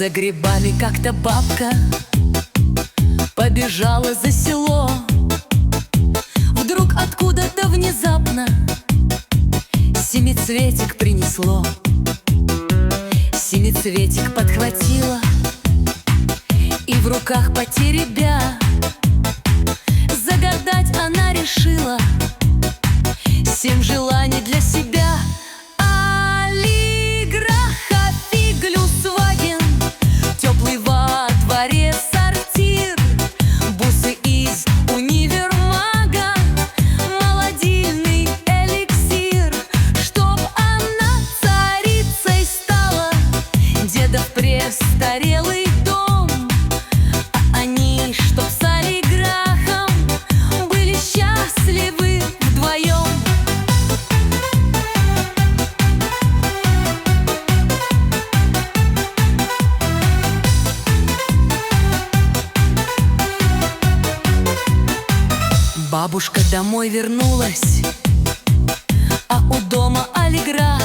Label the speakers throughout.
Speaker 1: За грибами как-то бабка побежала за село. Вдруг откуда-то внезапно семицветик принесло. Семицветик подхватила и в руках потеребя загадать она решила 7 желаний для себя. Аллиграха, фиглюсваген, теплый во дворе сортир, бусы из универмага, молодильный эликсир, чтоб она царицей стала, дедов престарелый дом, а они, чтоб с аллиграхом были счастливы вдвоем. Бабушка домой вернулась, а у дома аллиграх,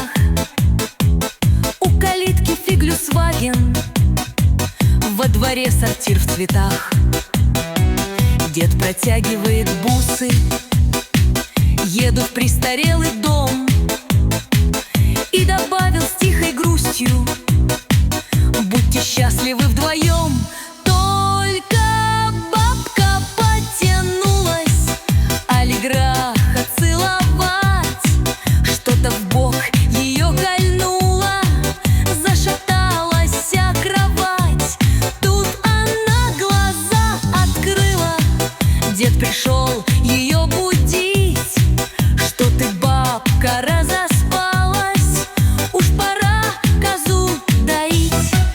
Speaker 1: у калитки фиглюсваген, во дворе сортир в цветах. Дед протягивает бусы, еду в престарелый дом, и добавил с тихой грустью: будьте счастливы вдвоем. Только бабка потянулась аллиграха целовать, что-то в бок ее кольнуло, зашаталась вся кровать. Тут она глаза открыла, дед пришел ее будить: что ты, бабка, разоспалась, уж пора козу доить.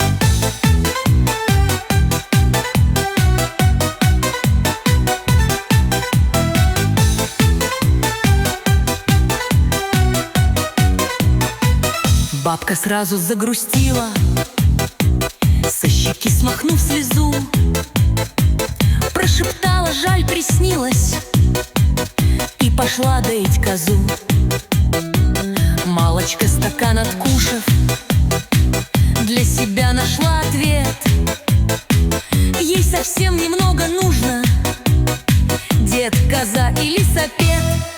Speaker 1: Бабка сразу загрустила, со щеки смахнув слезу, прошептала: жаль, приснилось, и пошла доить козу. Малочка, стакан откушав, для себя нашла ответ: ей совсем немного нужно, дед, коза и лисапед.